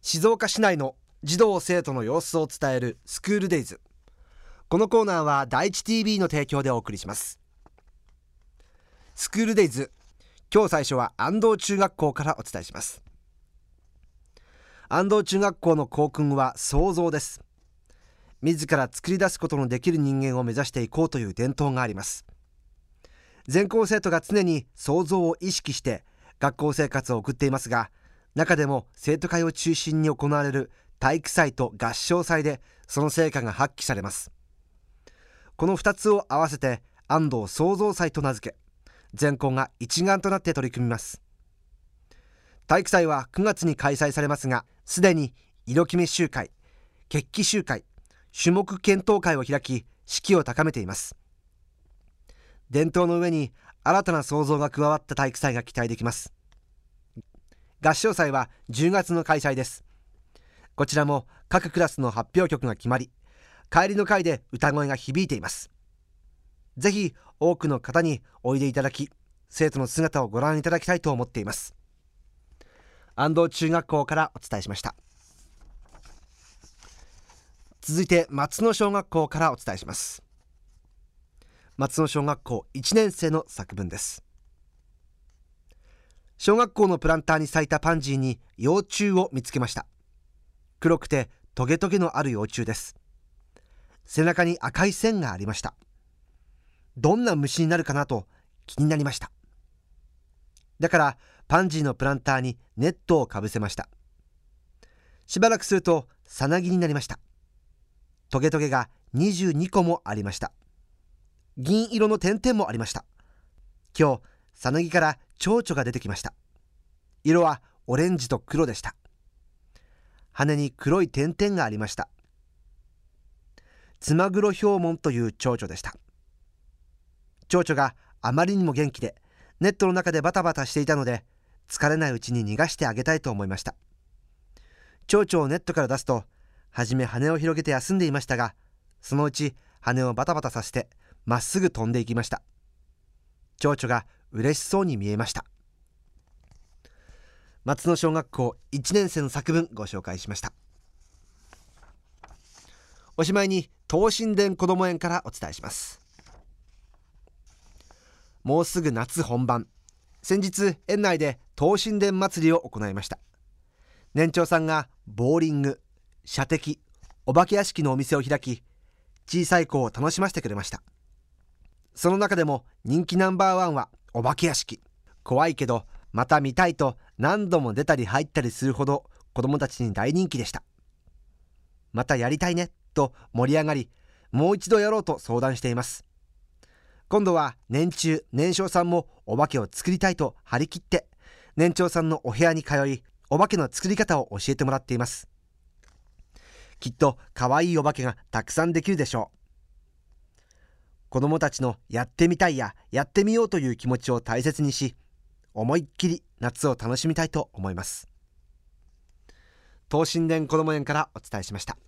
静岡市内の児童生徒の様子を伝えるスクールデイズ。このコーナーは第一 TV の提供でお送りします。スクールデイズ、今日最初は安藤中学校からお伝えします。安藤中学校の校訓は創造です。自ら作り出すことのできる人間を目指していこうという伝統があります。全校生徒が常に創造を意識して学校生活を送っていますが、中でも生徒会を中心に行われる体育祭と合唱祭でその成果が発揮されます。この2つを合わせて安藤創造祭と名付け、全校が一丸となって取り組みます。体育祭は9月に開催されますが、すでに色決め集会、決起集会、種目検討会を開き、士気を高めています。伝統の上に新たな創造が加わった体育祭が期待できます。合唱祭は10月の開催です。こちらも各クラスの発表曲が決まり、帰りの会で歌声が響いています。ぜひ多くの方においでいただき、生徒の姿をご覧いただきたいと思っています。安藤中学校からお伝えしました。続いて松野小学校からお伝えします。松野小学校1年生の作文です。小学校のプランターに咲いたパンジーに幼虫を見つけました。黒くてトゲトゲのある幼虫です。背中に赤い線がありました。どんな虫になるかなと気になりました。だからパンジーのプランターにネットをかぶせました。しばらくするとさなぎになりました。トゲトゲが22個もありました。銀色の点々もありました。今日さなぎから蝶々が出てきました。色はオレンジと黒でした。羽に黒い点々がありました。ツマグロヒョウモンという蝶々でした。蝶々があまりにも元気でネットの中でバタバタしていたので、疲れないうちに逃がしてあげたいと思いました。蝶々をネットから出すと、はじめ羽を広げて休んでいましたが、そのうち羽をバタバタさせてまっすぐ飛んでいきました。蝶々が嬉しそうに見えました。松野小学校1年生の作文ご紹介しました。おしまいに東進田こども園からお伝えします。もうすぐ夏本番。先日園内で東進田祭りを行いました。年長さんがボーリング、射的、お化け屋敷のお店を開き、小さい子を楽しませてくれました。その中でも人気ナンバーワンはお化け屋敷。怖いけどまた見たいと何度も出たり入ったりするほど子どもたちに大人気でした。またやりたいねと盛り上がり、もう一度やろうと相談しています。今度は年中年少さんもお化けを作りたいと張り切って年長さんのお部屋に通い、お化けの作り方を教えてもらっています。きっと可愛いお化けがたくさんできるでしょう。子どもたちのやってみたいややってみようという気持ちを大切にし、思いっきり夏を楽しみたいと思います。東進田こども園からお伝えしました。